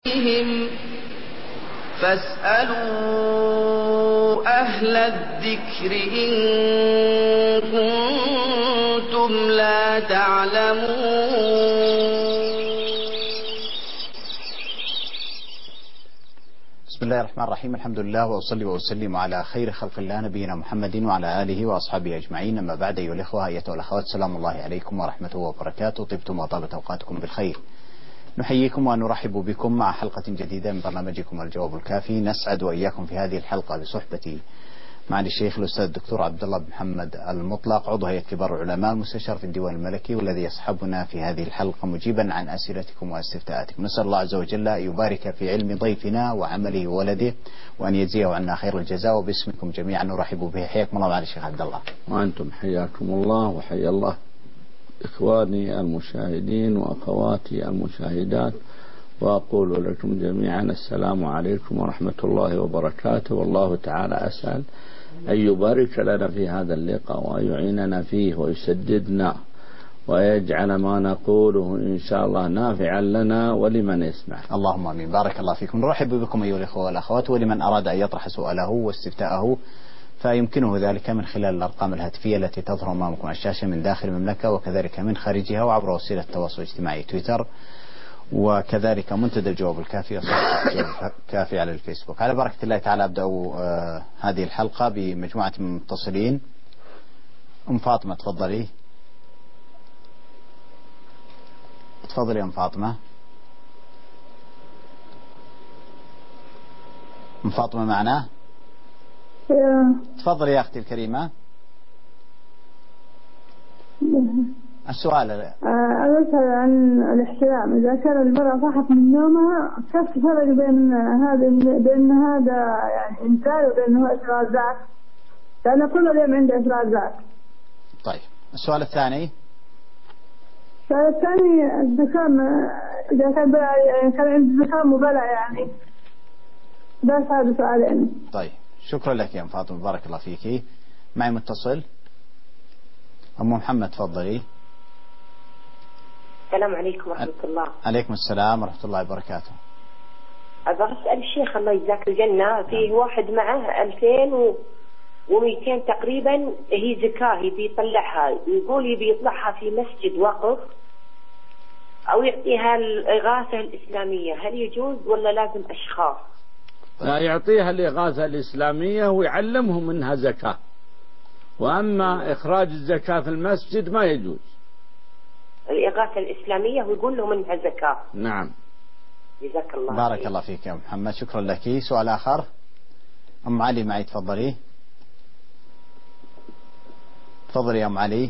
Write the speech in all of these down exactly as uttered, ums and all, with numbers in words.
فاسألوا أهل الذكر إن كنتم لا تعلمون. بسم الله الرحمن الرحيم. الحمد لله وأصلي وأسلم على خير خلق الله نبينا محمد وعلى آله وأصحابه أجمعين. أما بعد، أيها الإخوة أيتها الأخوات، سلام الله عليكم ورحمته وبركاته. طبتم وطابت أوقاتكم بالخير. نحييكم ونرحب بكم مع حلقة جديدة من برنامجكم الجواب الكافي. نسعد وإياكم في هذه الحلقة بصحبة معالي الشيخ الأستاذ الدكتور عبد الله بن محمد المطلق، عضو هيئة كبار العلماء المستشار في الديوان الملكي، والذي يصحبنا في هذه الحلقة مجيبا عن أسئلتكم واستفتاءاتكم. نسأل الله عز وجل أن يبارك في علم ضيفنا وعمله وولده، وأن يجزيه عنا خير الجزاء. وباسمكم جميعا نرحب به. حياكم الله معالي الشيخ عبد الله. وأنتم حياكم الله وحيا الله إخواني المشاهدين وأخواتي المشاهدات، وأقول لكم جميعا السلام عليكم ورحمة الله وبركاته. والله تعالى أسأل أن يبارك لنا في هذا اللقاء وأن يعيننا فيه ويسددنا ويجعل ما نقوله إن شاء الله نافعا لنا ولمن يسمع. اللهم آمين. بارك الله فيكم. نرحب بكم أيها الإخوة والأخوات، ولمن أراد أن يطرح سؤاله واستفتاءه فيمكنه ذلك من خلال الأرقام الهاتفية التي تظهر أمامكم على الشاشة من داخل المملكة، وكذلك من خارجها، وعبر وسيلة التواصل الاجتماعي تويتر، وكذلك منتدى الجواب الكافي وصفحة الجواب الكافي على الفيسبوك. على بركة الله تعالى أبدأ آه هذه الحلقة بمجموعة من المتصلين. أم فاطمة تفضلي. تفضلي أم فاطمة. أم فاطمة معنا؟ تفضلي يا أختي الكريمة. السؤال أنا أسأل عن الاحتلام. إذا كان المرأة صحت من نومها، كيف الفرق بين هذا بين هذا يعني إنسان وبين هو إفرازات؟ لأن كل يوم عنده إفرازات. طيب، السؤال الثاني. السؤال الثاني الزكام، إذا كان يعني كان عنده زكام وبلع يعني. بس هذا سؤالين. طيب، شكرا لك يا أم فاطمة، بارك الله فيك. معي متصل. أم محمد تفضلي. السلام عليكم ورحمة الله. عليكم السلام ورحمة الله وبركاته. أبغى أسأل الشيخ الله يجزاك الجنة، فيه واحد معه ألفين ومئتين تقريبا هي زكاة يبي يطلعها، يقول يبي يطلعها في مسجد وقف أو يعطيها الإغاثة الإسلامية، هل يجوز ولا لازم أشخاص؟ لا، يعطيها الإغاثة الإسلامية ويعلمهم منها زكاة، وأما إخراج الزكاة في المسجد ما يجوز. الإغاثة الإسلامية ويقول له منها زكاة. نعم. جزاك الله. بارك فيه. الله فيك يا محمد، شكرا لك. سؤال آخر. أم علي معي تفضلي. تفضلي يا أم علي.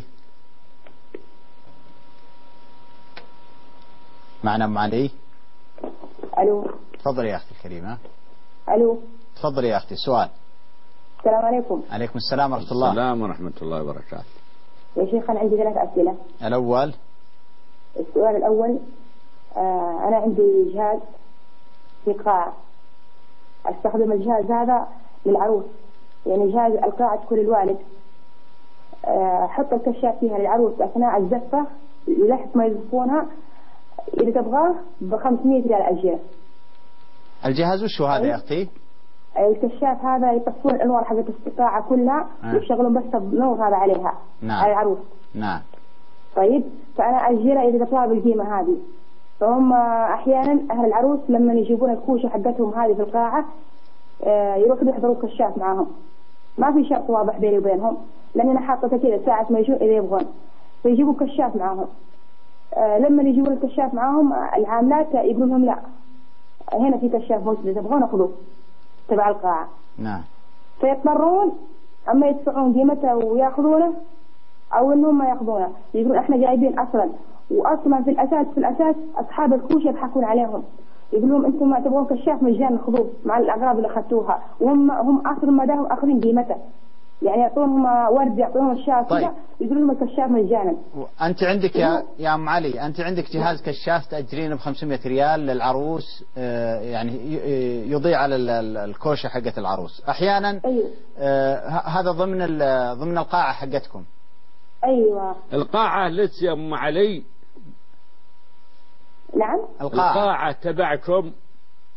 معنا أم علي. ألو. تفضلي يا أختي الكريمة. ألو. تفضلي يا أختي. السؤال. السلام عليكم. عليكم السلام ورحمة الله. السلام ورحمة الله وبركاته. يا شيخ أنا عندي ثلاث أسئلة. الأول. السؤال الأول، آه أنا عندي جهاز في قاعة، أستخدم الجهاز هذا للعروس، يعني جهاز القاعة تكون الوالد، أحط آه الكشاف فيها للعروس أثناء الزفة لحد ما يزفونها، إذا تبغاه بخمسمية ريال أجير. الجهاز وشو هذا يا أختي؟ الكشاف هذا يطفون الأنوار حقت القاعة كلها ويشغلون بس النور هذا عليها. نعم. على العروس. نعم. طيب، فأنا أجيرها إذا تطلع بالقيمة هذه، فهم أحيانا أهل العروس لما يجيبون الكوشة حقتهم هذه في القاعة يروحوا يحضروا كشاف معهم، ما في شرط واضح بيني وبينهم، لأن أنا حاطة كذا ساعة ما يجون إذا يبغون فيجيبوا كشاف معهم. لما يجيبون الكشاف معهم العاملات يقولون لهم لا، هنا في كشاف موجود إذا تبغون أخذوه تبع القاعة. نعم. فيضطرون أما يدفعون قيمته ويأخذونه أو إنهم ما يأخذونه، يقولون إحنا جايبين أصلا، وأصلا في الأساس في الأساس أصحاب الكوشة يضحكون عليهم، يقول لهم أنتم ما تبغون كشاف مجانا خذوه مع الأغراض اللي أخذتوها، وهم هم أصلا ما دام أخذين قيمته، يعني يعطونهم ورد يعطونهم الشاف. طيب. يقول لهم الكشاف مجانا. أنت عندك يا يا أم علي، أنت عندك جهاز كشاف تأجرينه ب خمسمية ريال للعروس، يعني يضيع على الكوشة حقت العروس أحيانا. أيوه. هذا ضمن ضمن القاعة حقتكم. أيوه. القاعة لسه يا أم علي. نعم. القاعة, القاعة تبعكم. القاعة. القاعة تبعكم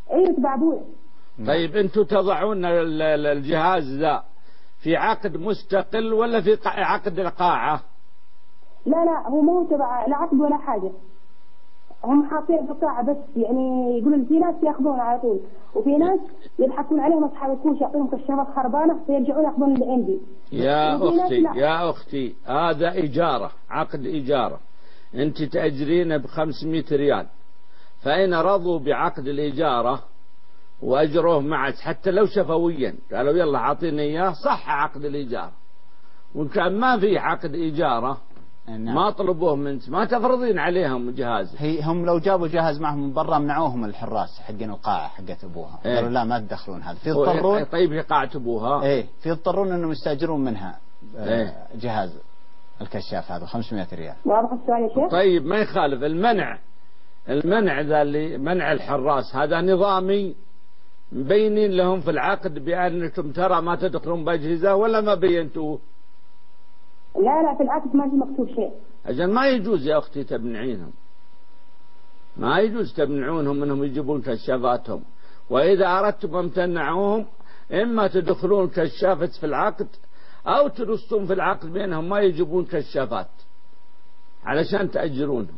ايوه تبع ابويا. طيب انتم تضعون ال- ال- الجهاز ذا في عقد مستقل ولا في قا- عقد القاعة؟ لا لا هو مو تبع لا عقد ولا حاجه، هم حاطين في القاعه بس، يعني يقولون في ناس ياخذون على طول وفي ناس يضحكون عليهم اصحاب الكوش يعطيهم كشافات خربانه فيرجعون ياخذون اللي عندي. يا وفي ناس أختي لا. يا أختي هذا إجارة، عقد إجارة، أنت تأجرين بخمسمائة ريال، فإن رضوا بعقد الإجارة وأجروه معك حتى لو شفويا قالوا يلا أعطيني إياه صح عقد الإجارة، وإن كان ما في عقد إجارة نعم. ما طلبوه منك ما تفرضين عليهم جهاز. هي هم لو جابوا جهاز معهم من برا منعوهم الحراس حقين القاعة حقت أبوها، إيه؟ قالوا لا ما تدخلون هذا، في يضطرون. طيب هي قاعة أبوها. إيه في يضطرون إنهم يستأجرون منها إيه؟ آه جهاز الكشاف هذا خمسمائة ريال. واضح السؤال يا شيخ؟ طيب ما يخالف المنع، المنع ذا اللي منع الحراس هذا نظامي مبينين لهم في العقد بأنكم ترى ما تدخلون بأجهزة ولا ما بينتوه؟ لا لا في العقد ما في مكتوب شيء. أجل ما يجوز يا أختي تمنعينهم، ما يجوز تمنعونهم منهم يجيبون كشافاتهم، وإذا أردتم أن تمنعوهم إما تدخلون كشافة في العقد أو ترسطون في العقد بأنهم ما يجيبون كشافات علشان تأجرونهم.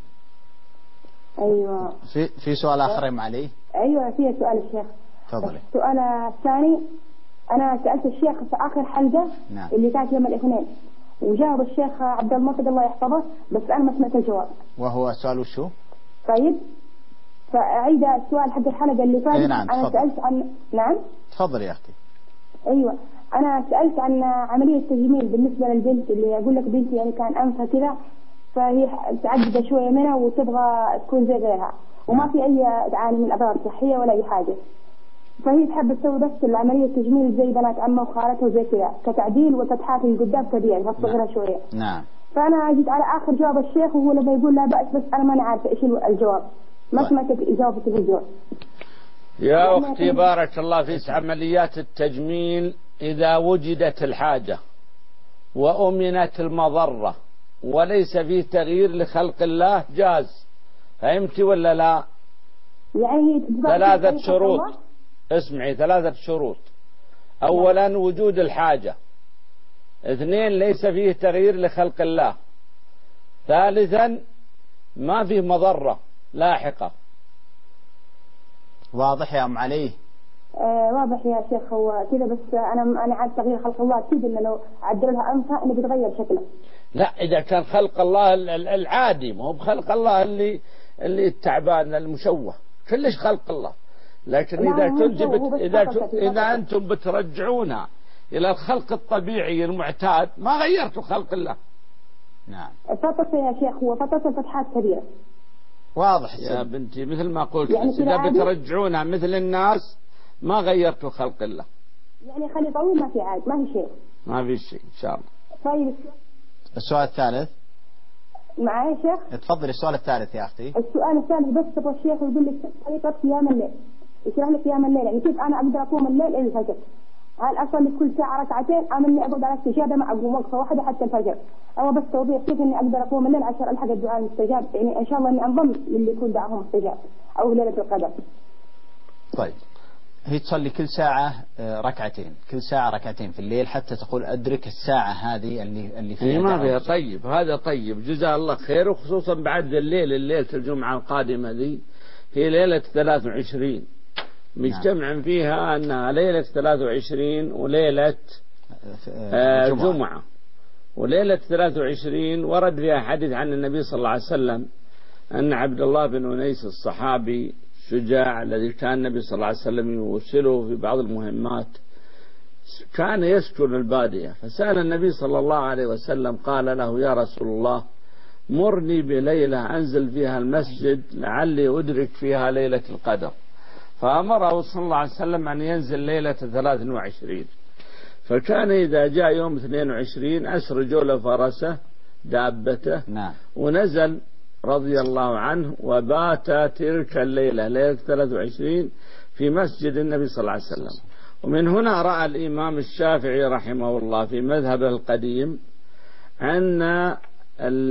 ايوه. في في سؤال آخر يا علي؟ ايوه في سؤال الشيخ. تفضلي. السؤال الثاني انا سالت الشيخ في اخر حلقه نعم. اللي كانت يوم الاثنين وجاوب الشيخ عبد المطلق الله يحفظه بس انا ما سمعت الجواب. وهو السؤال وشو؟ طيب فاعيد السؤال حق الحلقه اللي فاتت. إيه نعم انا تفضل. سالت عن نعم تفضل يا أختي. ايوه انا سالت عن عمليه تجميل بالنسبه للبنت اللي اقول لك بنتي يعني كان انفها كذا فهي تعقد شويه منها وتبغى تكون زي غيرها وما في اي تعاني من اضرار صحيه ولا اي حاجه، فهي تحب تسوي بس العمليه التجميل زي بنات عمها وخالتها وزي كذا كتعديل وفتحات من قدام طبيعي فتصغرها شويه. نعم. فانا جيت على اخر جواب الشيخ وهو لما يقول لا باس بس انا ما عارفه ايش الجواب، ما سمعت اجابته في الجواب. يا أختي بارك الله فيك، عمليات التجميل إذا وجدت الحاجة وأمنت المضرة وليس فيه تغيير لخلق الله جاز، فهمت ولا لا؟ يعني هي ثلاثة شروط، اسمعي ثلاثة شروط. أولا وجود الحاجة، اثنين ليس فيه تغيير لخلق الله، ثالثا ما فيه مضرة لاحقة. واضح يا أم علي؟ آه واضح يا شيخ. هو كذا بس انا انا عاد تغيير خلق الله اكيد انه لو عدل لها انفها انه بيتغير شكله. لا إذا كان خلق الله العادي ما هو بخلق الله اللي اللي التعبان المشوه كلش خلق الله، لكن إذا تنجبت إذا إذا أنتم بترجعونها إلى الخلق الطبيعي المعتاد ما غيرتوا خلق الله. نعم. فترة يا شيخ هو فترة الفتحات كبيرة. واضح يا بنتي مثل ما قلت يعني إذا بترجعونها مثل الناس ما غيرتوا خلق الله. يعني خلي طويل ما في عاد ما في شيء. ما في شيء إن شاء الله. طيب السؤال الثالث معايا يا شيخ؟ تفضل. السؤال الثالث يا أختي. السؤال الثالث بس تبغى الشيخ يقول لك طريقة قيام الليل، يشرح لك قيام الليل يعني كيف أنا أقدر أقوم الليل إلى الفجر. هل أصلي كل ساعة ركعتين أم إني أقعد على السجادة ما أقوم وقفة واحدة حتى الفجر؟ أو بس توضيح كيف إني أقدر أقوم الليل عشان ألحق الدعاء المستجاب، يعني إن شاء الله إني أنضم للي يكون دعاهم مستجاب أو ليلة القدر. طيب هي تصلي كل ساعة ركعتين، كل ساعة ركعتين في الليل حتى تقول أدرك الساعة هذه اللي اللي فيها ما فيها. طيب هذا طيب جزاه الله خير، وخصوصا بعد الليل الليلة الجمعة القادمة ذي هي ليلة ثلاث وعشرين مجتمع نعم. فيها أنها ليلة ثلاث وعشرين وليلة آه جمعة. جمعة وليلة ثلاث وعشرين ورد فيها حديث عن النبي صلى الله عليه وسلم أن عبد الله بن أنيس الصحابي شجاع الذي كان النبي صلى الله عليه وسلم يوصله في بعض المهمات كان يسكن البادية، فسأل النبي صلى الله عليه وسلم قال له يا رسول الله مرني بليلة أنزل فيها المسجد لعلي أدرك فيها ليلة القدر، فأمره صلى الله عليه وسلم أن ينزل ليلة ثلاث وعشرين، فكان إذا جاء يوم اثنين وعشرين أسرج له فرسه دابته نعم. ونزل رضي الله عنه وبات تلك الليلة ليلة ثلاث وعشرين في مسجد النبي صلى الله عليه وسلم. ومن هنا رأى الإمام الشافعي رحمه الله في مذهبه القديم أن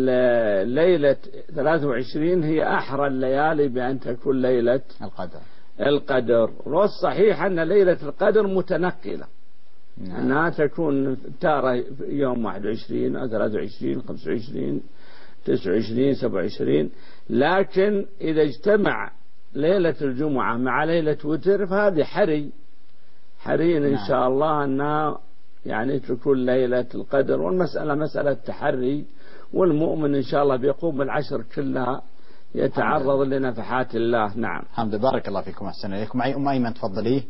ليلة ثلاث وعشرين هي أحرى الليالي بأن تكون ليلة القدر القدر. والصحيح أن ليلة القدر متنقلة، نعم. أنها تكون تارة يوم واحد وعشرين أو ثلاثة وعشرين خمسة وعشرين تسعة وعشرين سبعة وعشرين، لكن إذا اجتمع ليلة الجمعة مع ليلة وتر فهذه حري حري إن نعم. شاء الله أنها يعني تكون ليلة القدر. والمسألة مسألة تحري، والمؤمن إن شاء الله بيقوم بالعشر كلها يتعرض لنفحات الله. نعم. الحمد لله. بارك الله فيكم، أحسن إليكم. معي أم أيمن، تفضلي.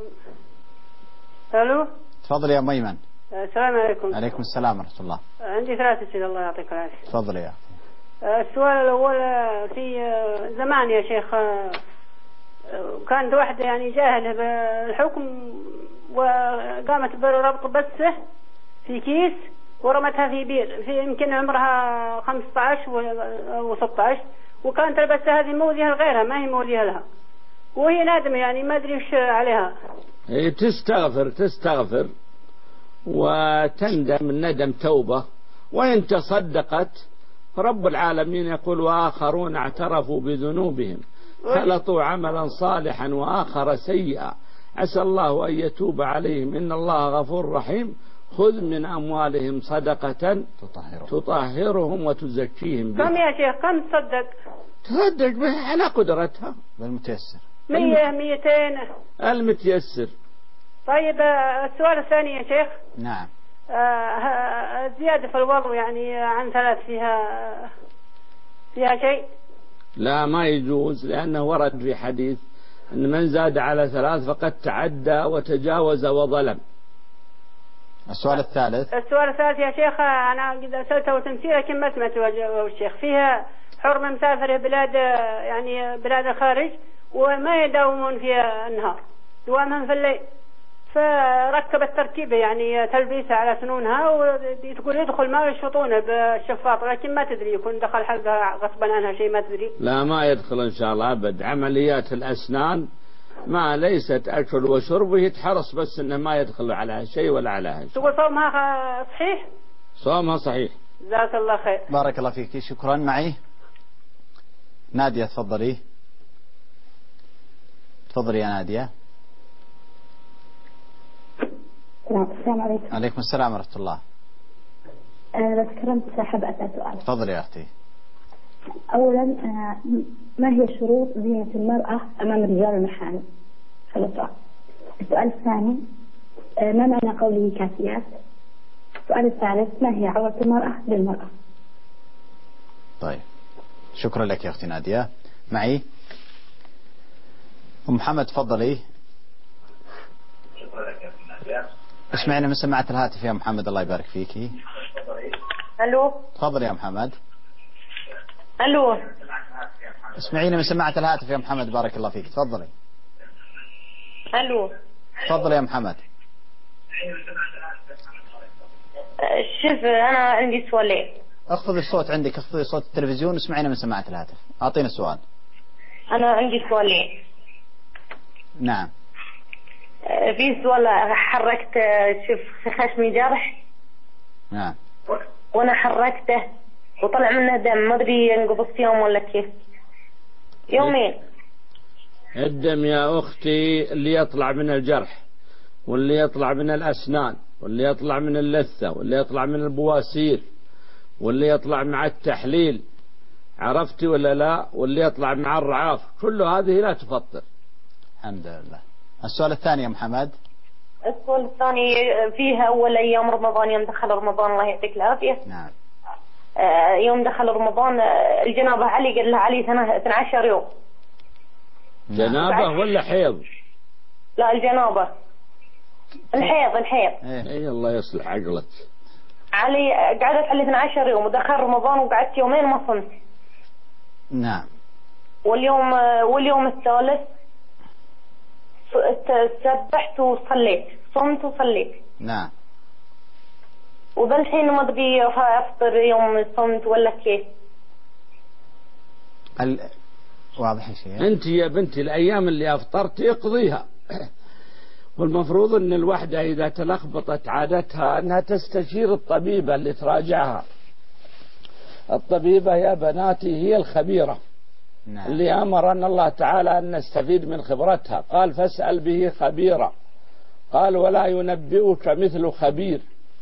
الو. تفضلي يا أم أيمن. السلام عليكم. عليكم السلام ورحمة الله. عندي ثلاثة أسئلة الله يعطيك العافية. تفضلي يا أخي. السؤال الأول، في زمان يا شيخ كانت واحدة يعني جاهلة بالحكم وقامت بربط بسه في كيس ورمتها في بير، في يمكن عمرها خمسة عشر و ستة عشر، وكانت البسه هذه مؤذية لغيرها ما هي مؤذية لها، وهي نادمة يعني ما أدري وش عليها. هي تستغفر تستغفر وتندم الندم توبة، وإن تصدقت رب العالمين يقول وآخرون اعترفوا بذنوبهم خلطوا عملا صالحا وآخر سيئا عسى الله أن يتوب عليهم إن الله غفور رحيم خذ من أموالهم صدقة تطهرهم, تطهرهم وتزكيهم بها. كم يا شيخ كم تصدق؟ تصدق بها على قدرتها بالمتيسر مية ميتين المتيسر. طيب السؤال الثاني يا شيخ. نعم. آه زيادة في الوضع يعني عن ثلاث فيها فيها شيء؟ لا ما يجوز، لأنه ورد في حديث أن من زاد على ثلاث فقد تعدى وتجاوز وظلم. السؤال الثالث. السؤال الثالث يا شيخ، أنا قد أرسلته وتمثيل لكن ما سمعت الشيخ. فيها حرمة مسافر بلاد يعني بلاد الخارج وما يداومون فيها النهار دوامهم في الليل، فركبت تركيبة يعني تلبيسها على سنونها وتقول يدخل ما يشفطونه بالشفاط، لكن ما تدري يكون دخل حلقها غصبا عنها شيء ما تدري. لا ما يدخل إن شاء الله أبد. عمليات الأسنان ما ليست أكل وشرب، يتحرص بس إنه ما يدخل على شيء ولا على شيء. تقول صومها صحيح؟ صومها صحيح. جزاك الله خير. بارك الله فيك، شكرا. معي نادية، تفضلي. تفضلي يا نادية. السلام عليكم. عليكم السلام ورحمة الله. أنا بس كرمت حاب أسأل سؤال. تفضلي يا أختي. أولا ما هي شروط زينة المرأة أمام الرجال المحارم؟ هذا سؤال. السؤال الثاني ما معنى قوله كافيات؟ السؤال الثالث ما هي عورة المرأة للمرأة؟ طيب شكرا لك يا أختي نادية. معي أم محمد، تفضلي. شكرا لك يا أختي نادية. اسمعنا من سماعة الهاتف يا محمد، الله يبارك فيكي. الو. تفضل يا محمد. الو. اسمعينا من سماعة الهاتف يا محمد، بارك الله فيك. تفضلي. الو. تفضل يا محمد. شوف انا عندي سؤالين. اخفضي الصوت عندك، اخفضي صوت التلفزيون، اسمعينا من سماعة الهاتف. اعطينا السؤال. انا عندي سؤالين. نعم. في سؤال حركت شوف خشمي جرح. نعم. وانا حركته وطلع منه دم، ما ادري ينقبض يوم ولا كيف. يومين. الدم يا اختي اللي يطلع من الجرح واللي يطلع من الاسنان واللي يطلع من اللثة واللي يطلع من البواسير واللي يطلع مع التحليل، عرفتي ولا لا؟ واللي يطلع مع الرعاف، كل هذه لا تفطر. الحمد لله. السؤال الثاني يا محمد. السؤال الثاني فيها أول أيام رمضان، يوم دخل رمضان الله يعطيك العافية. نعم. آه يوم دخل رمضان الجنابة علي قال له علي اثني عشر يوم. جنابة ولا حيض؟ لا الجنابة. الحيض الحيض. ايه, إيه الله يصلح عقلك. علي قعدت علي اثني عشر يوم ودخل رمضان وقعدت يومين ما صمت. نعم. واليوم واليوم الثالث سبحت وصليت، صمت وصليت. نعم. وبالحين ما ادري افطر يوم صمت ولا كيف. ال... واضح شيء. انت يا بنتي الايام اللي افطرت اقضيها. والمفروض ان الوحدة اذا تلخبطت عادتها انها تستشير الطبيبة اللي تراجعها. الطبيبة يا بناتي هي الخبيرة نعم. اللي أمر أن الله تعالى أن نستفيد من خبرتها، قال فاسأل به خبيرا، قال ولا ينبئك مثل خبير.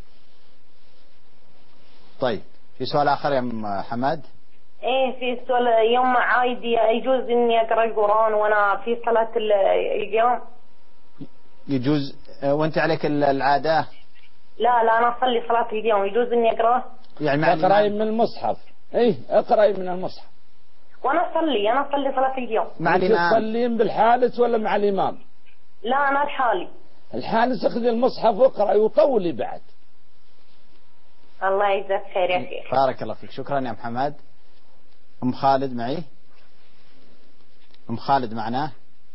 طيب في سؤال آخر يا أم حماد؟ ايه في سؤال، يوم عايد يجوز اني اقرا القرآن وانا في صلاة اليوم؟ يجوز وانت عليك العادة؟ لا لا انا اصلي صلاة اليوم، يجوز اني اقراه؟ يعني اقرأي من المصحف. ايه اقرأي من المصحف وانا اصلي، انا اصلي صلاة اليوم. مع الإمام؟ تصلين بالحادث ولا مع الإمام؟ لا انا الحالي. الحادث اخذي المصحف واقرأي وطولي بعد. الله يجزاك خير يا شيخ. بارك الله فيك، شكرا يا محمد. أم خالد معي؟ أم خالد معناه؟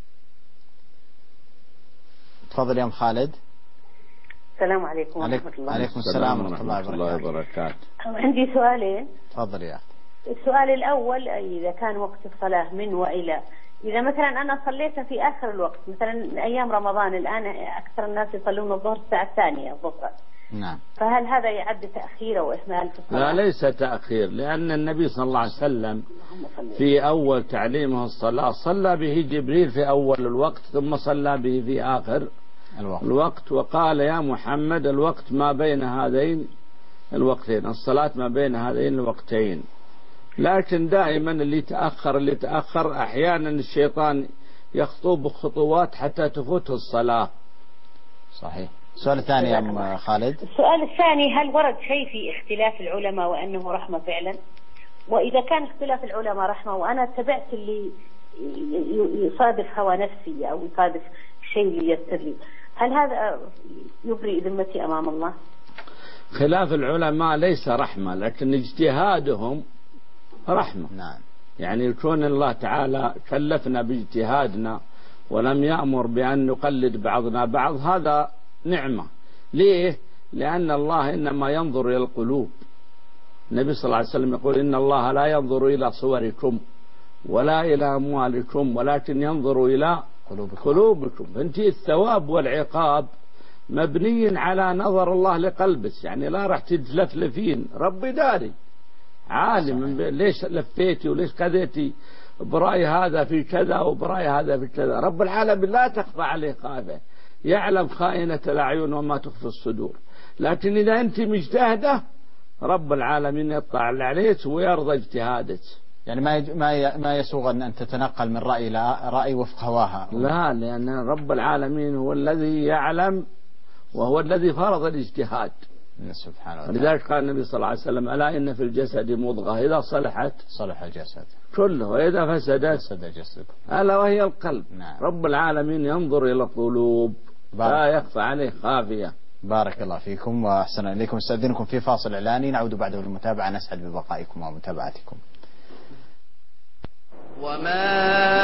تفضل يا أم خالد. السلام عليكم ورحمة الله. عليكم السلام ورحمة الله وبركاته. عندي سؤالين. تفضل يا أخي. السؤال الأول، إذا كان وقت الصلاة من وإلى، إذا مثلا أنا صليت في آخر الوقت، مثلا أيام رمضان الآن أكثر الناس يصلون الظهر الساعة الثانية الظهر، نعم، فهل هذا يعد تأخير أو إهمال في الصلاة؟ لا ليس تأخير، لأن النبي صلى الله عليه وسلم في أول تعليمه الصلاة صلى به جبريل في أول الوقت ثم صلى به في آخر الوقت, الوقت وقال يا محمد الوقت ما بين هذين الوقتين، الصلاة ما بين هذين الوقتين. لكن دائما اللي تأخر اللي تأخر أحيانا الشيطان يخطو بخطوات حتى تفوته الصلاة. صحيح. السؤال الثاني يا أم خالد. السؤال الثاني، هل ورد شيء في اختلاف العلماء وأنه رحمة فعلا؟ وإذا كان اختلاف العلماء رحمة وأنا اتبعت اللي يصادف هوى نفسي أو يصادف شيء ليسر لي، هل هذا يبرئ ذمتي أمام الله؟ خلاف العلماء ليس رحمة، لكن اجتهادهم رحمة. نعم. يعني يكون الله تعالى كلفنا باجتهادنا ولم يأمر بأن نقلد بعضنا بعض، هذا نعمة. ليه؟ لأن الله إنما ينظر إلى القلوب. النبي صلى الله عليه وسلم يقول إن الله لا ينظر إلى صوركم ولا إلى أموالكم ولكن ينظر إلى قلوبكم, قلوبكم. فانت الثواب والعقاب مبني على نظر الله لقلبك، يعني لا راح تتلفلفين، ربي داري عالم ليش لفيتي وليش كذيتي، برأي هذا في كذا وبرأي هذا في كذا. رب العالمين لا تخفى عليه خافة، يعلم خائنة الأعين وما تخفي الصدور. لكن إذا أنت مجتهدة رب العالمين يطلع عليك ويرضى اجتهادك. يعني ما ما ما يسوغ أن تتنقل من رأي إلى رأي وفق هواها. لا، لأن رب العالمين هو الذي يعلم وهو الذي فرض الاجتهاد سبحانه وتعالى. لذلك قال النبي صلى الله عليه وسلم ألا إن في الجسد مضغة إذا صلحت صلح الجسد كله وإذا فسدت فسد الجسد ألا وهي القلب. نعم. رب العالمين ينظر إلى القلوب لا يخفى عليه خافية. بارك الله فيكم وأحسن إليكم. استأذنكم في فاصل إعلاني، نعود بعده للمتابعة. نسعد ببقائكم ومتابعتكم. وما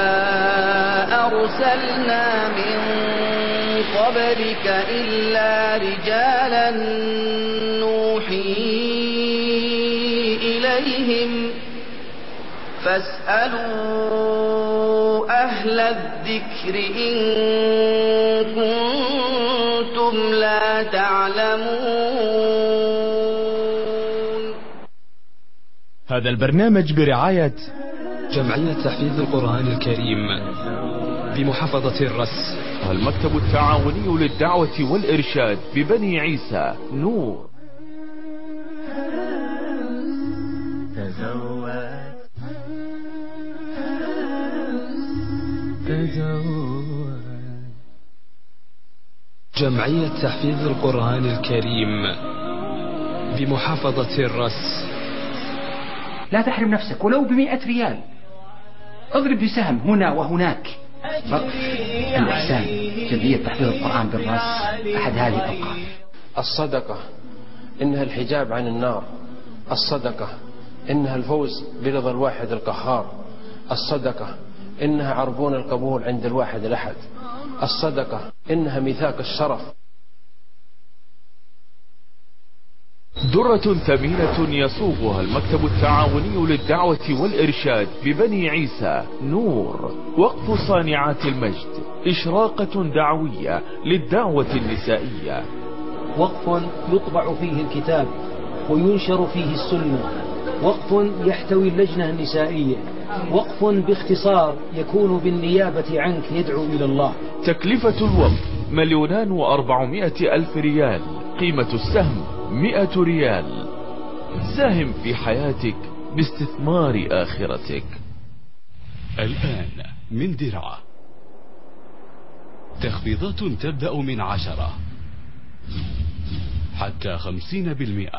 أرسلنا من قبلك إلا رجالا نوحي إليهم فاسألوا أهل الذكر إن كنتم لا تعلمون. هذا البرنامج برعاية جمعية تحفيظ القرآن الكريم بمحافظة الرس، المكتب التعاوني للدعوة والإرشاد ببني عيسى نور. تزود تزود. جمعية تحفيظ القرآن الكريم بمحافظة الرس. لا تحرم نفسك ولو بمئة ريال، اضرب بسهم هنا وهناك. وقف الإحسان، جمعية تحفيظ القرآن بالرأس، أحد هذه الأوقاف. الصدقة إنها الحجاب عن النار، الصدقة إنها الفوز برضا الواحد القهار، الصدقة إنها عربون القبول عند الواحد الأحد، الصدقة إنها ميثاق الشرف. درة ثمينة يصوغها المكتب التعاوني للدعوة والإرشاد ببني عيسى نور. وقف صانعات المجد، إشراقة دعوية للدعوة النسائية. وقف يطبع فيه الكتاب وينشر فيه السنة، وقف يحتوي اللجنة النسائية وقف باختصار يكون بالنيابة عنك يدعو إلى الله. تكلفة الوقف مليونان وأربعمائة ألف ريال. قيمة السهم مئة ريال. ساهم في حياتك باستثمار آخرتك. الآن من درعا تخفيضات تبدأ من عشرة حتى خمسين بالمئة.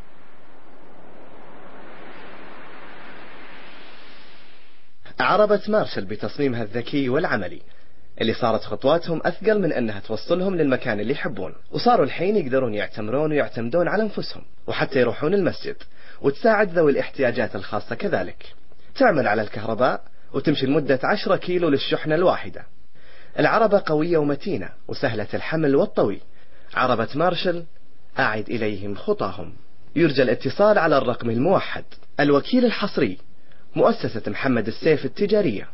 عربة مارشل بتصميمها الذكي والعملي اللي صارت خطواتهم أثقل من أنها توصلهم للمكان اللي يحبون، وصاروا الحين يقدرون يعتمرون ويعتمدون على أنفسهم وحتى يروحون المسجد، وتساعد ذوي الاحتياجات الخاصة كذلك. تعمل على الكهرباء وتمشي لمدة عشرة كيلو للشحنة الواحدة. العربة قوية ومتينة وسهلة الحمل والطوي. عربة مارشل أعد إليهم خطاهم. يرجى الاتصال على الرقم الموحد. الوكيل الحصري مؤسسة محمد السيف التجارية.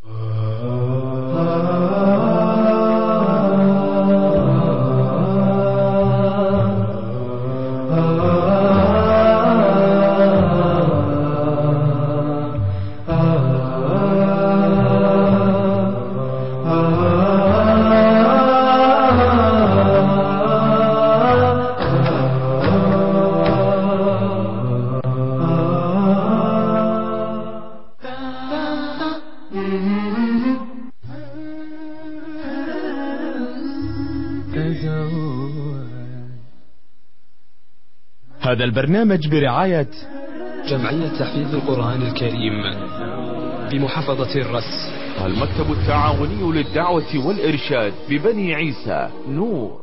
هذا البرنامج برعاية جمعية تحفيظ القرآن الكريم بمحافظة الرس. المكتب التعاوني للدعوة والإرشاد ببني عيسى نور.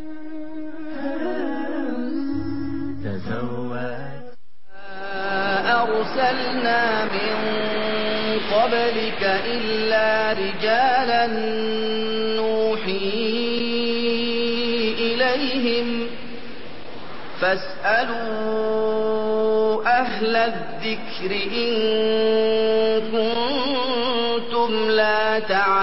أرسلنا من قبلك إلا رجالا نوحي إليهم فاسألوا أهل الذكر إن كنتم لا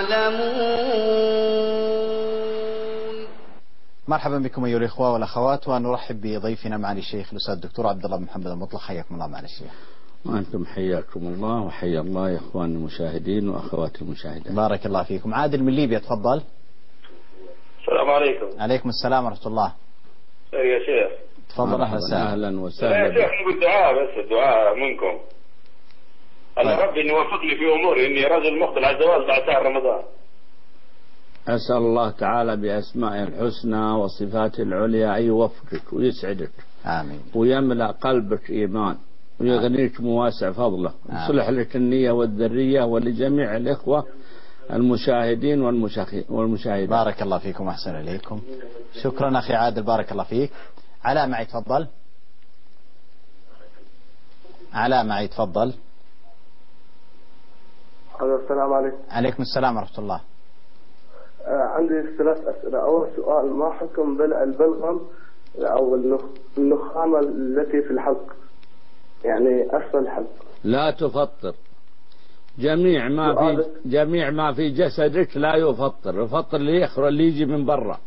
تعلمون. مرحبا بكم أيها الإخوة والأخوات، ونرحب بضيفنا معالي الشيخ الأستاذ الدكتور عبد الله بن محمد المطلق. حياكم الله معالي الشيخ. وأنتم حياكم الله وحيا الله يا إخوان المشاهدين وأخوات المشاهدين. بارك الله فيكم. عادل من ليبيا تفضل. السلام عليكم. عليكم السلام ورحمة الله. خير يا شيخ. تفضل. أهلا وسهلا. أهلا وسهلا. يا شيخ نقول دعاء بس، الدعاء منكم. الله طيب. ربي إنه يوفقني في أموري، إني رجل مقبل على الزواج بعد شهر رمضان. أسأل الله تعالى بأسمائه الحسنى وصفاته العليا أن يوفقك ويسعدك. آمين. ويملأ قلبك إيمان ويغنيك مواسع فضله. يصلح لك النية والذرية ولجميع الإخوة المشاهدين والمشاهدين. بارك الله فيكم وأحسن إليكم. شكرا أخي عادل، بارك الله فيك. علاء معي تفضل. علاء معي تفضل. السلام عليكم. عليكم السلام ورحمة الله. عندي ثلاث أسئلة. أول سؤال، ما حكم بلع البلغم أو النخامة التي في الحلق، يعني أسفل الحلق؟ لا تفطر. جميع ما في جميع ما في جسدك لا يفطر، يفطر اللي يخرج اللي يجي من برا.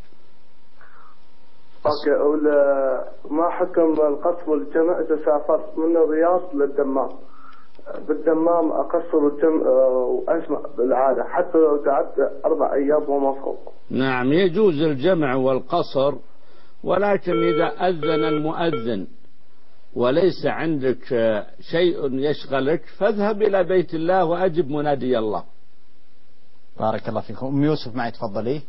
اوكي. ما حكم القصر والجمع اذا سافرت من الرياض للدمام؟ بالدمام اقصر الجمع واسمع بالعاده حتى لو قعدت اربع ايام وما فوق. نعم يجوز الجمع والقصر، ولكن اذا اذن المؤذن وليس عندك شيء يشغلك فاذهب الى بيت الله واجب منادي الله. بارك الله فيكم. ام يوسف معي تفضلي.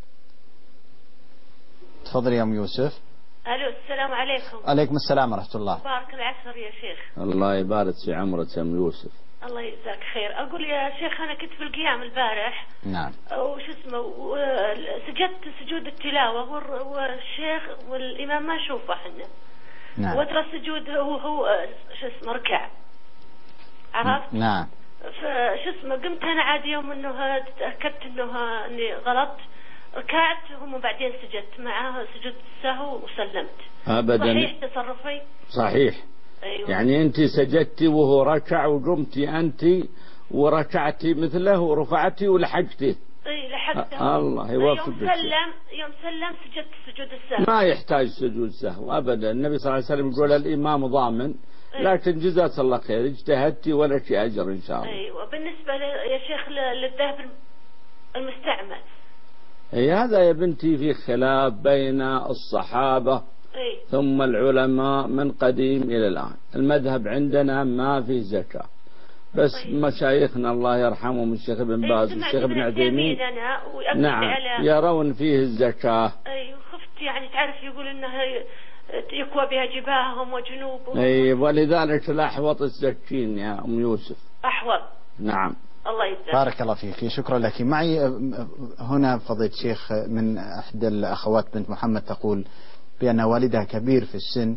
تفضلي يا ام يوسف. الو السلام عليكم. عليكم السلام ورحمة الله. بارك العصر يا شيخ. الله يبارك في عمرك يا ام يوسف. الله يجزاك خير. اقول يا شيخ انا كنت في القيام البارح. نعم. وش اسمه سجدت سجود التلاوة والشيخ والامام ما نشوفه احنا. نعم. وترى السجود هو هو شو اسمه ركع. عرفت؟ نعم. فشو اسمه قمت انا عادي يوم انه تاكدت انه اني غلط، ركعت وهم بعدين سجدت معاه سجود السهو وسلمت. ابدا. صحيح تصرفي؟ صحيح. أيوة. يعني انت سجدتي وهو ركع وقمتي انت وركعتي مثله ورفعتي ولحقتي. اي لحقته. الله يوفقك. يوم سلم يوم سلم سجدت سجود السهو. ما يحتاج سجود سهو ابدا. النبي صلى الله عليه وسلم يقول الامام ضامن لكن جزاك الله خير، اجتهدتي ولك أجر إن شاء الله. أي وبالنسبة يا شيخ للذهب المستعمل، أي هذا يا بنتي في خلاف بين الصحابة أي. ثم العلماء من قديم إلى الآن. المذهب عندنا ما في زكاة، بس أي. مشايخنا الله يرحمهم الشيخ ابن باز والشيخ ابن عثيمين نعم على... يرون فيه الزكاة. أي خفت يعني تعرف يقول إنها يكوى بها جباههم وجنوبهم. أي ولذلك الأحوط الزكين يا أم يوسف. أحوط. نعم. الله يجزاك. بارك الله فيك، شكرا لك. معي هنا فضيلة الشيخ من أحدى الأخوات بنت محمد تقول بأن والدها كبير في السن،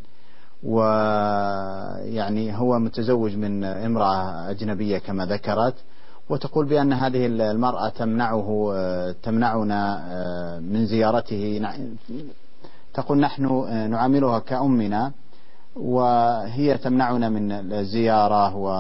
ويعني هو متزوج من امرأة أجنبية كما ذكرت، وتقول بأن هذه المرأة تمنعه تمنعنا من زيارته. تقول نحن نعاملها كأمنا وهي تمنعنا من الزيارة و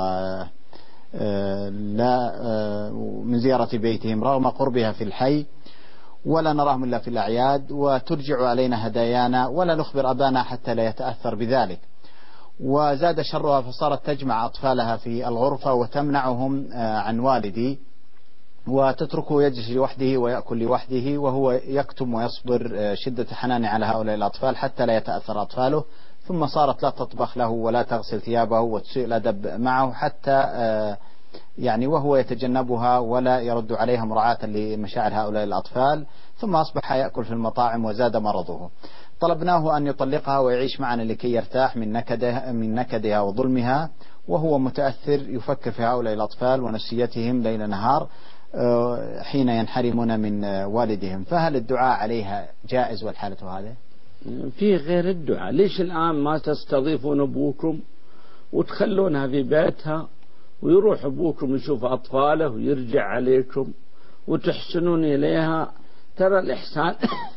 لا من زيارة بيتهم رغم قربها في الحي، ولا نراهم إلا في الأعياد، وترجع علينا هدايانا ولا نخبر أبانا حتى لا يتأثر بذلك. وزاد شرها فصارت تجمع أطفالها في الغرفة وتمنعهم عن والدي، وتتركه يجلس لوحده ويأكل لوحده، وهو يكتم ويصبر شدة حنان على هؤلاء الأطفال حتى لا يتأثر أطفاله. ثم صارت لا تطبخ له ولا تغسل ثيابه وتسيء الأدب معه حتى يعني وهو يتجنبها ولا يرد عليها مراعاة لمشاعر هؤلاء الأطفال. ثم أصبح يأكل في المطاعم وزاد مرضه. طلبناه أن يطلقها ويعيش معنا لكي يرتاح من نكدها, من نكدها وظلمها، وهو متأثر يفكر في هؤلاء الأطفال ونفسيتهم ليل نهار حين ينحرمون من والدهم. فهل الدعاء عليها جائز والحالة هذه؟ في غير الدعاء. ليش الآن ما تستضيفون أبوكم وتخلونها في بيتها ويروح أبوكم يشوف أطفاله ويرجع عليكم وتحسنون إليها؟ ترى الإحسان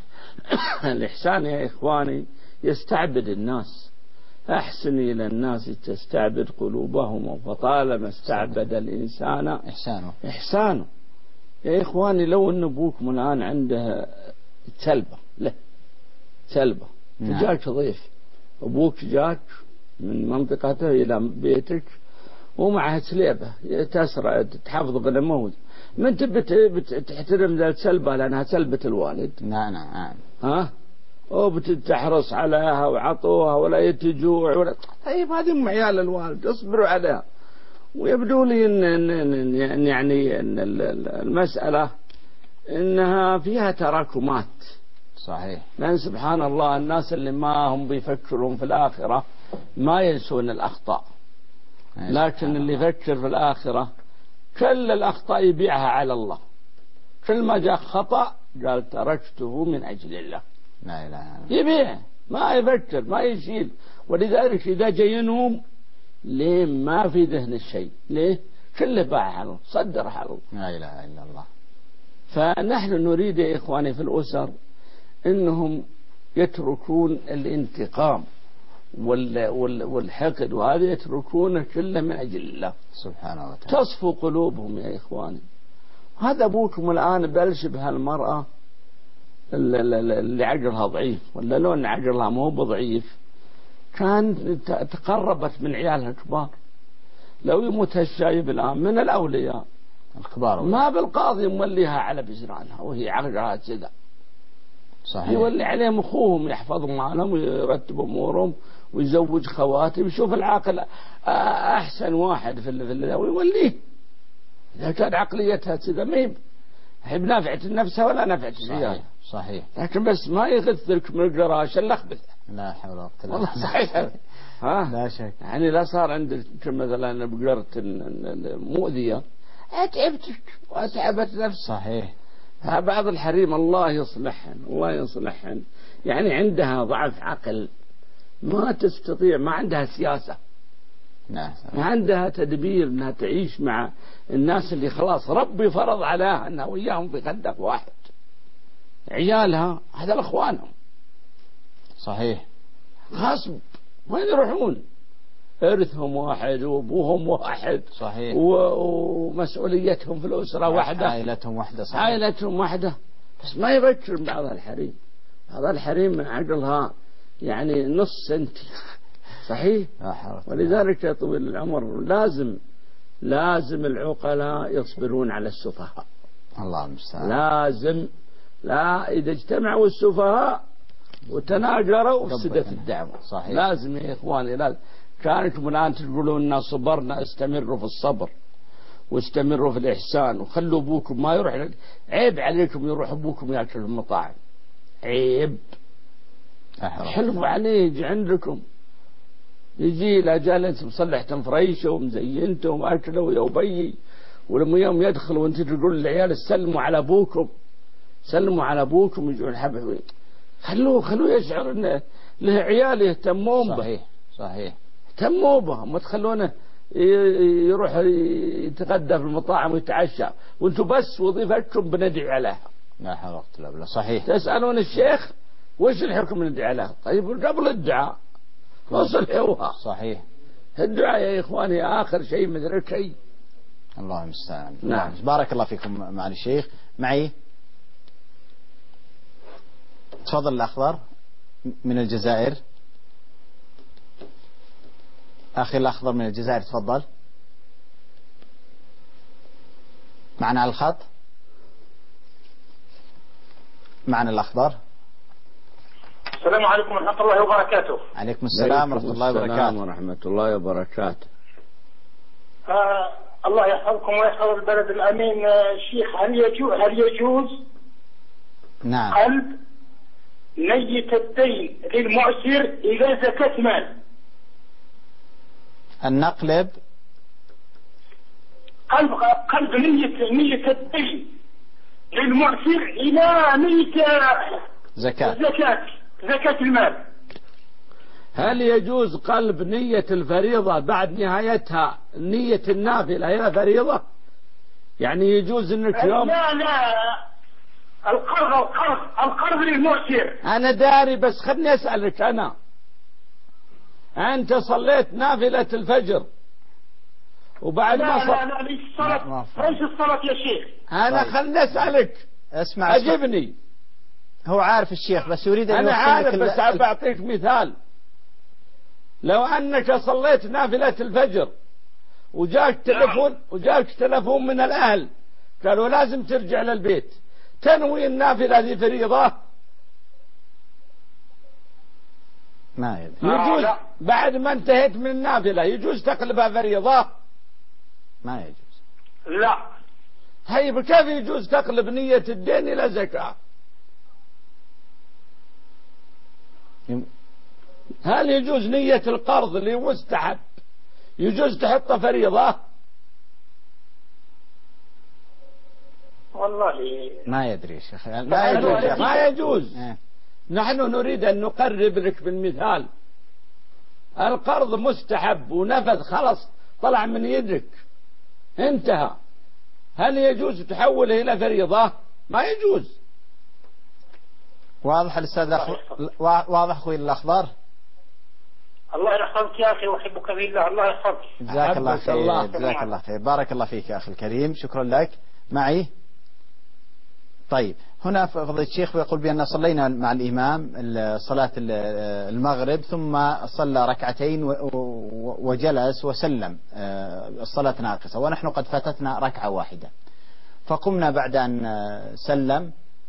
الإحسان يا إخواني يستعبد الناس. أحسن إلى الناس تستعبد قلوبهم، فطالما استعبد الإنسان إحسانه إحسانه. يا إخواني لو أن أبوكم الآن عنده سلبة له سلبة نعم. جاك ضيف، أبوك جاك من منطقته إلى بيتك ومعه سليبة تسرع تحفظ غنمه، ما أنت بتحترم ذا السلبة لأنها سلبة الوالد. نعم نعم ها وبتحرص عليها وعطوها ولا يتجوع ولا... طيب هذه ام عيال الوالد اصبروا عليها. ويبدو لي إن, إن, إن يعني ان المسألة انها فيها تراكمات. صحيح. لأن سبحان الله الناس اللي ما هم بيفكرون في الآخرة ما ينسون الأخطاء، لكن اللي يفكر في الآخرة كل الأخطاء يبيعها على الله. كل ما جاء خطأ قال تركته من أجل الله. لا لا يبيع ما يفكر ما يشيل. ولذلك إذا جاء ينوم ليه ما في ذهن الشيء؟ ليه؟ كله باع على الله، صدر على الله. لا إله إلا الله. فنحن نريد يا إخواني في الأسر إنهم يتركون الانتقام والحقد، وهذا يتركونه كله من أجل الله سبحانه وتعالى. تصفو قلوبهم يا إخواني. هذا أبوكم الآن بلش بهالمرأة اللي عقلها ضعيف، ولا لو أن عقلها مو بضعيف كان تقربت من عيالها كبار. لو يموت هالشايب الآن من الأولياء الكبار ما بالقاضي يمليها على بزرانها وهي عقلها كذا. صحيح. يولي عليهم أخوهم يحفظهم عنهم ويرتب أمورهم ويزوج خواتم. يشوف العاقل أحسن واحد في اللي ويوليه. إذا كان عقليتها كذا ما هي بنافعة نفسها ولا نافعة العيال. صحيح. لكن بس ما يغثلك من القراش إلا خبث. لا حول ولا قوة إلا بالله. والله صحيح. ها لا شك. يعني لا صار عندك مثلا بقرة مؤذية أتعبتك وأتعبت نفسك. صحيح. بعض الحريم الله يصلحهن الله يصلحهن يعني عندها ضعف عقل، ما تستطيع، ما عندها سياسة، نعم. ما عندها تدبير انها تعيش مع الناس اللي خلاص ربي فرض عليها انها وياهم في خندق واحد. عيالها هذا الاخوانهم. صحيح. غصب وين يروحون؟ إرثهم واحد وأبوهم واحد. صحيح. ومسؤوليتهم في الأسرة واحدة. عائلتهم واحدة. صحيح. عائلتهم واحدة. بس ما يفكر بعض الحريم. بعض الحريم من عقلها يعني نص سنتي صحيح. ولذلك يا طويل العمر لازم لازم العقلاء يصبرون على السفهاء. الله المستعان. لازم، لا إذا اجتمعوا السفهاء وتناجروا فسدت الدعوة. صحيح. لازم يا إخواني، لازم. كانكم الآن تقولون لنا صبرنا، استمروا في الصبر واستمروا في الإحسان وخلوا أبوكم ما يروح. عيب عليكم يروح أبوكم يأكل في المطاعم، عيب. حلو عليه يجي عندكم، يجي لا جالس مصلحة فريشة ومزينته وأكله ويا وبي، ولما يوم يدخل وانت تقول للعيال سلموا على أبوكم سلموا على أبوكم، يجون حبه. خلوه خلوه يشعر إن له عيال يهتمون به. صحيح صحيح. اهتموا به، ما تخلونه يروح يتغدى في المطاعم ويتعشى وانتم بس وظيفتكم بندعي عليها. لا حول ولا قوة إلا بالله. صحيح. تسألون الشيخ وش الحكم ندعي عليها؟ طيب قبل الدعاء وصل هو. صحيح. الدعاء يا إخواني آخر شيء مدرك شيء. الله المستعان. نعم. بارك الله فيكم معالي الشيخ. معي تفضل الأخضر من الجزائر. أخي الأخضر من الجزائر تفضل. معنا على الخط. معنا الأخضر. السلام عليكم ورحمة الله وبركاته. عليكم السلام ورحمة الله وبركاته. السلام ورحمة الله وبركاته. آه الله يحفظكم ويحفظ البلد الأمين. آه شيخ، هل يجوز هل يجوز نعم قلب نية الدين للمعسر إلى زكاة مال؟ النقلب قلب قلب نية نية الدين للمعسر إلى نية زكاة زكاة زكاة المال. هل يجوز قلب نية الفريضة بعد نهايتها نية النافلة إلى فريضة؟ يعني يجوز انك يوم لا لا القرض القرض القرض للمعسر. أنا داري، بس خلني أسألك أنا، أنت صليت نافلة الفجر وبعد لا ما صل... لا لا ليس الصلاة ليس الصلاة يا شيخ. أنا طيب. خلني أسألك، اسمع أجبني. هو عارف الشيخ بس يريد أن أنا عارف، بس ال... بعطيك مثال. لو أنك صليت نافلة الفجر وجاك تلفون وجاك تلفون من الأهل قالوا لازم ترجع للبيت، تنوي النافلة هذه فريضة؟ ما يدري. يجوز بعد ما انتهيت من النافلة يجوز تقلبها فريضة؟ ما يجوز. لا. طيب كيف يجوز تقلب نية الدين إلى زكاة؟ هل يجوز نية القرض اللي مستحب يجوز تحطه فريضة؟ والله ما يدري شيخ. لا يجوز. ما يجوز. اه. نحن نريد أن نقرب لك بالمثال. القرض مستحب ونفذ خلاص طلع من يدك انتهى، هل يجوز تحوله إلى فريضة؟ ما يجوز. واضح الأستاذ أخ... واضح أخوي الأخضر. الله يحفظك يا أخي وأحبك في الله. الله يحفظك. جزاك الله خير. جزاك الله خير. بارك الله فيك يا أخي الكريم. شكرا لك. معي. طيب هنا فضيلة الشيخ يقول بأن صلينا مع الإمام صلاة المغرب ثم صلى ركعتين وجلس وسلم، الصلاة ناقصة ونحن قد فاتتنا ركعة واحدة، فقمنا بعد أن سلم،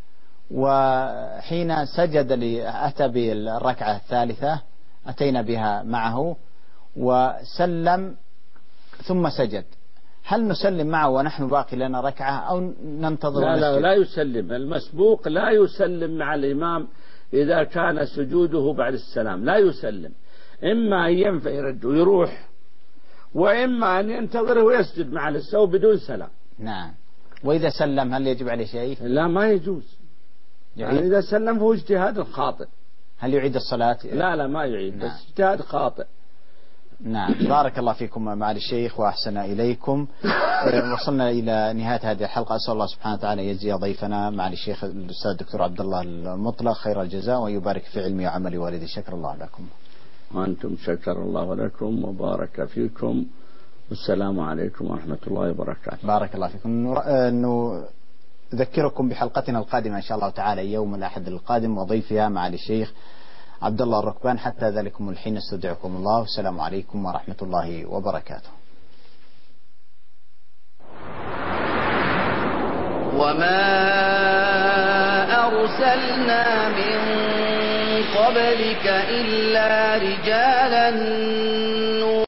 وحين سجد أتى بالركعة الثالثة أتينا بها معه وسلم ثم سجد، هل نسلم معه ونحن باقي لنا ركعة أو ننتظر؟ لا لا لا يسلم. المسبوق لا يسلم مع الإمام إذا كان سجوده بعد السلام، لا يسلم. إما أن ينفع يرد ويروح، وإما أن ينتظره ويسجد مع السهو بدون سلام. نعم. وإذا سلم هل يجب عليه شيء؟ لا ما يجوز. يعني إذا سلم فهو اجتهاد خاطئ. هل يعيد الصلاة؟ لا لا ما يعيد. نعم. بس اجتهاد خاطئ. نعم. بارك الله فيكم معالي الشيخ وأحسن إليكم. وصلنا إلى نهاية هذه الحلقة. أسأل الله سبحانه وتعالى يجزي ضيفنا معالي الشيخ الأستاذ الدكتور عبد الله المطلق خير الجزاء ويبارك في علمي وعملي والدي. شكر الله لكم. وأنتم شكر الله لكم وبارك فيكم، والسلام عليكم ورحمة الله وبركاته. بارك الله فيكم. نذكركم بحلقتنا القادمة إن شاء الله تعالى يوم الأحد القادم وضيفها معالي الشيخ عبد الله الركبان. حتى ذلكم الحين استودعكم الله، والسلام عليكم ورحمة الله وبركاته. وما أرسلنا من قبلك إلا رجالا